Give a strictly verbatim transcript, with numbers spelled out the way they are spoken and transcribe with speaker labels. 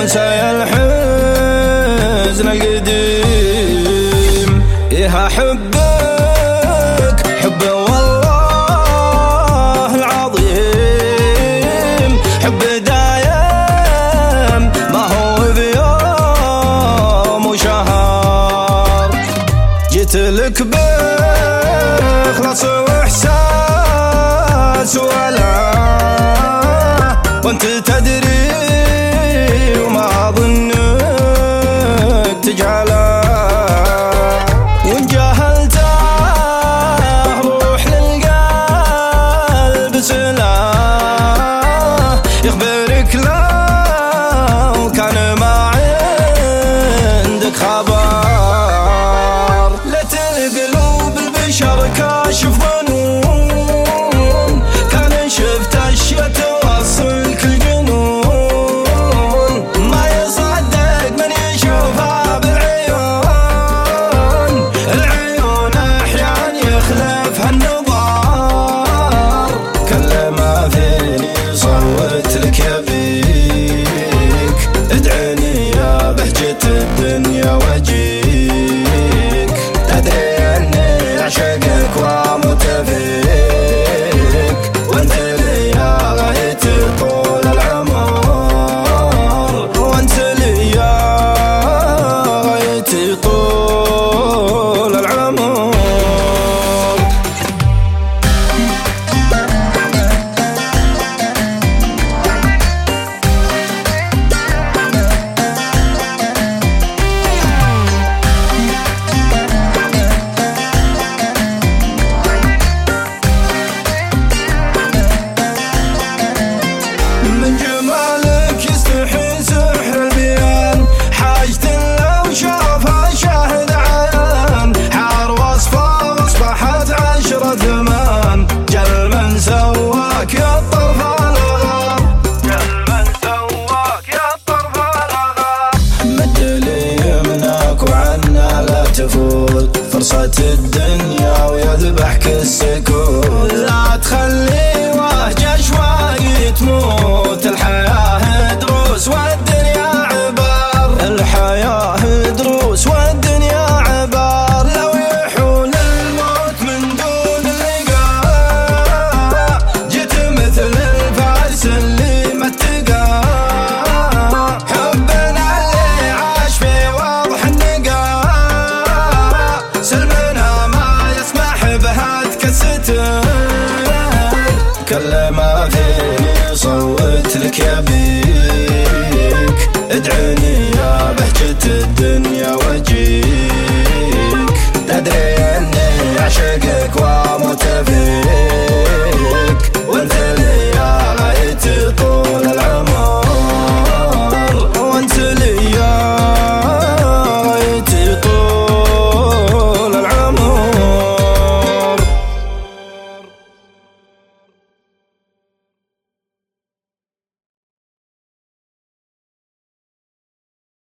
Speaker 1: وانسى يا الحزن القديم. إيها حبك حب والله العظيم، حب دايم ما هو بيوم وشهر. جيت لك بإخلاص وإحساس ولا وانت تدري وما ظنك تجعله، وان جاهلته روح للقلب سلاح يخبرك لو كان ما عندك خبر. لا القلوب البشر كاشف ظنون، كان شفت اشياء توصل كل جنون. ما يصدق من يشوفها بالعيون، العيون احيان يخلفها النظر. كل ما فيني صوت لك يبيك، ادعني يا بهجة الدنيا واجيك. تدري اني اعشقك واموت فيك، وانت لي يا غاية طول العمر، وانت لي يا غاية طول العمر. من جمالك يستحي سحر البيان، حاجة لو شافها شاهد عيان. حار وصفه واصبحت عشرة ثمان، جل من سواك يا الطرف الغار، جل من سواك يا الطرف الغار. مد لي يمناك وعنا لا تفوت فرصة الدنيا ويذبحك السكوت. لا تخلي وهج اشواقي تموت، الحياة دروس والدنيا عبر، الحياة دروس والدنيا عبر. لو يحول الموت من دون اللقاء، جيت مثل الفارس اللي ما اتقى. حبنا اللي عاش في وضح النقاء، سلمنا ما يسمح بهاتك الستر. كل ما فيني صوت لك يبيك، ادعني يا بهجة الدنيا